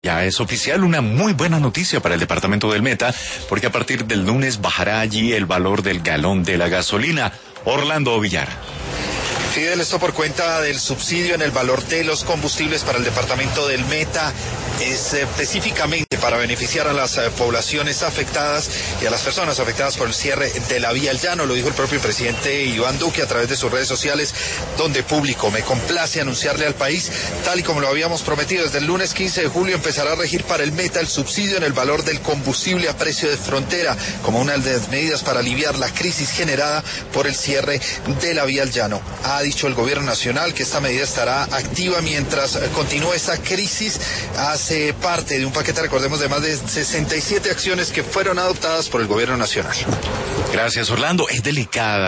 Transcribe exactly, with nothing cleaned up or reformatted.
Ya es oficial, una muy buena noticia para el departamento del Meta, porque a partir del lunes bajará allí el valor del galón de la gasolina. Orlando Villar. Fidel, esto por cuenta del subsidio en el valor de los combustibles para el departamento del Meta, es específicamente para beneficiar a las eh, poblaciones afectadas y a las personas afectadas por el cierre de la vía al llano. Lo dijo el propio presidente Iván Duque a través de sus redes sociales, donde publicó: me complace anunciarle al país, tal y como lo habíamos prometido, desde el lunes quince de julio empezará a regir para el Meta el subsidio en el valor del combustible a precio de frontera, como una de las medidas para aliviar la crisis generada por el cierre de la vía al llano. Ha dicho el gobierno nacional que esta medida estará activa mientras continúe esta crisis. Hace parte de un paquete, recordemos, de más de sesenta y siete acciones que fueron adoptadas por el gobierno nacional. Gracias, Orlando. Es delicada